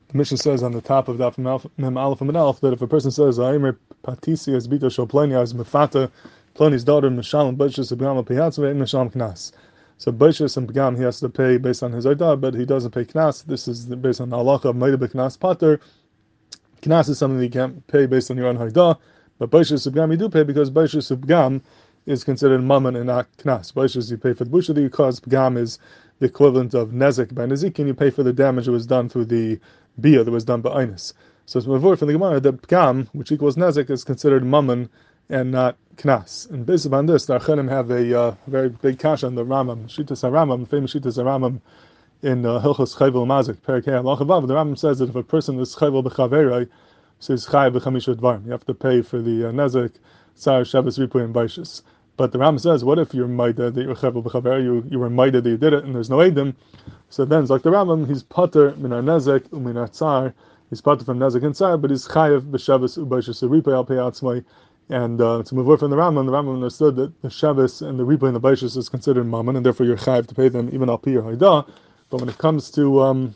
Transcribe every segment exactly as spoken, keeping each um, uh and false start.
The Mishnah says on the top of Daf Mem Aleph and Aleph that if a person says, "Aimer patisi as bito shel ploni as mefata ploni's daughter mishalom b'shus b'gam piyatzve and mishalom knas." So b'shus and b'gam he has to pay based on his ordah, but he doesn't pay knas. This is based on the halacha of ma'ida b'knas pater. Knas is something that you can't pay based on your own ordah, but b'shus and b'gam you do pay because b'shus and b'gam is considered mammon and not knas. B'shus you pay for the busha that you caused. B'gam is the equivalent of nezek by nezik, and you pay for the damage that was done through the bia that was done by Einus. So it's mavur from the Gemara that Pgam, which equals Nezek, is considered Mammon and not Knas. And based upon this, the Achanim have a uh, very big kasha on the Rambam, Shitas HaRambam, famous Shitas HaRambam in uh, Hilchos Chayvel Mazik, Perikei Halacha Vav. The Rambam says that if a person is Chayvel B'chaverei, so he's Chay B'chamisha Dvarim, you have to pay for the uh, Nezek, Tsar, Shabbos, Ripuy, and Baishas. But the Rambam says, what if you're Maida that you're Chayvel B'chaverei, you, you were Maida that you did it, and there's no Eidim? So then, it's like the Rambam, he's pater minar nezek uminar tsar. He's pater from nezek and tsar, but he's chayev b'shavas u'baishas ripay al pei atzmai. And uh, to move away from the Rambam, the Rambam understood that the shavas and the ripay and the baishas is considered mammon, and therefore you're chayev to pay them even al pi or haidah. But when it comes to um,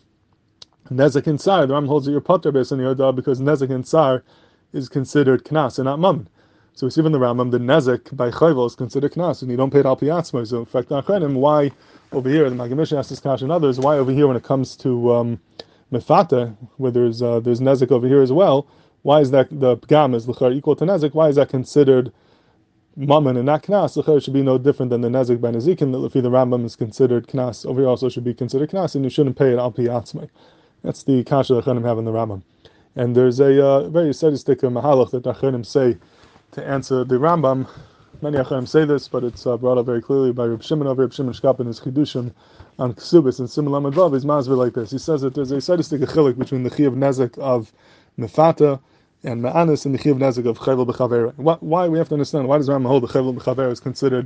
nezek and tsar, the Rambam holds that you're pater based on your haidah because nezek and tsar is considered knas and not mammon. So we see from the Rambam the nezek by chayvel is considered knas, and you don't pay it al pi atzmai. So in fact, why over here, the Maggid Mishnah asks this question and others, why over here when it comes to um, Mefata, where there's uh, there's Nezek over here as well, why is that the Pgam is l'char equal to Nezek? Why is that considered Mammon and not Knas? L'char should be no different than the Nezek by Nezikin, that if the Rambam is considered Knas, over here also should be considered Knas, and you shouldn't pay it al pi atzmai. That's the kasha that Achanim have in the Rambam. And there's a uh, very sadistic mahalach that Achanim say to answer the Rambam. Many Acharim say this, but it's uh, brought up very clearly by Reb Shimon over Reb Shimon Shkap in his Chidushim on Ksubis and Simon Lamed Vav. He's masvir like this. He says that there's a sadistic chilik between the Chiyav Nezek of Mefata and Ma'anis and the Chiyav Nezek of Chayvel B'Chaver. Why we have to understand? Why does Rambam hold the Chayvel B'Chaver is considered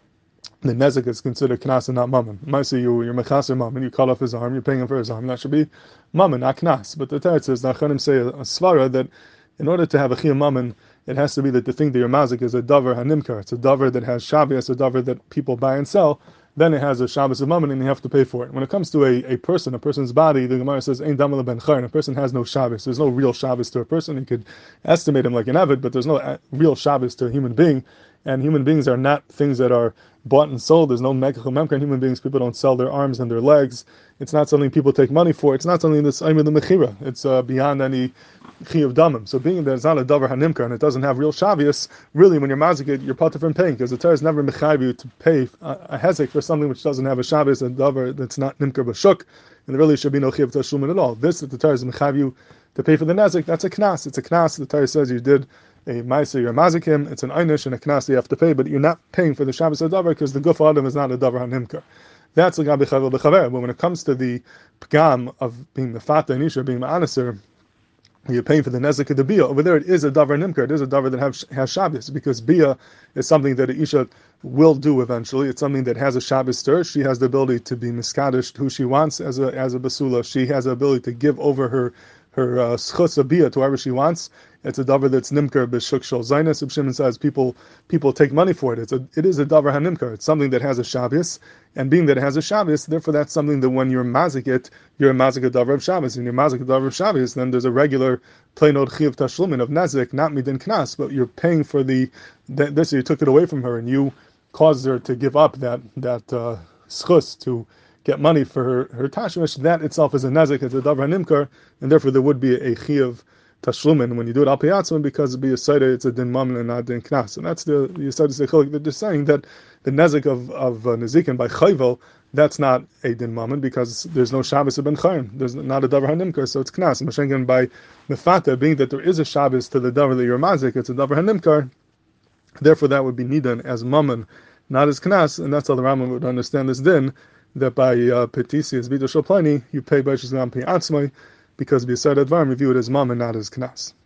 the Nezek is considered Knas and not Mammon? You might say you you're Mechaser Mammon, you cut off his arm, you're paying him for his arm. That should be Mammon, not Knas. But the Teretz says the Acharim say a, a svara that in order to have a Chiyav Mammon, it has to be that the thing that you're mazik is a davar hanimkar. It's a davar that has shabbos, a davar that people buy and sell. Then it has a shabbos of mammon, and you have to pay for it. When it comes to a, a person, a person's body, the Gemara says ein damala ben chayrin. A person has no shabbos. There's no real shabbos to a person. You could estimate him like an avid, but there's no real shabbos to a human being. And human beings are not things that are bought and sold. There's no mekach memkar in human beings. People don't sell their arms and their legs. It's not something people take money for. It's not something that's ayim the mechira. It's uh, beyond any chiyuv damim. So being that it's not a davar hanimkar and it doesn't have real shavius, really when you're mazik, you're pater from paying, because the Torah is never mechayiv you to pay a, a hezek for something which doesn't have a shavius, a davar that's not nimkar b'shuk, and there really should be no chiyuv tashlumin at all. This that the Torah is mechayiv you to pay for the nezek, that's a knas. It's a knas. The Torah says you did a ma'aser, you're mazikim, it's an einish and a knas that you have to pay, but you're not paying for the shabbos of davar because the guf adam is not a davar hanimkar. That's l'gabi chayvel b'chaver. But when it comes to the pgam of being the fata and isha, being ma'anaser, you're paying for the nezek of the bia. Over there, it is a davar nimkar. It is a davar that have, has shabbos, because bia is something that an isha will do eventually. It's something that has a shabbos to her. She has the ability to be miskadish who she wants as a as a basula. She has the ability to give over her her schutz uh, bia to whoever she wants. It's a davar that's nimkar b'shuk shel zaynas. Reb Shimon says people people take money for it. It's a it is a davar hanimkar. It's something that has a shabbos, and being that it has a shabbos, therefore that's something that when you're mazik it, you're a mazik a davar of shabbos, and you're mazik a davar of shabbos. Then there's a regular plain old chiyuv tashlumin of nezek, not midin knas, but you're paying for the that this you took it away from her and you caused her to give up that that uh, schus to get money for her her tashmish. That itself is a nezek. It's a davar hanimkar, and therefore there would be a chiyuv tashlumin when you do it al piyatzman, because it'd be a saida, it's a din mammon and not din knas. And that's the you said that they're saying that the nezek of of uh, nezikin by chayvel, that's not a din mammon because there's no shabbos of ben chayim. There's not a davar hanimkar, so it's knas. And Mashengan by mefata, being that there is a shabbos to the davar that you're mazik, it's a davar hanimkar. Therefore, that would be nidan as mammon, not as knas, and that's how the Rambam would understand this din, that by uh, petisi as bito shel ploni, you pay by shizgam pi atzmai, because b'yisad advarim review it as mammon, not as knas.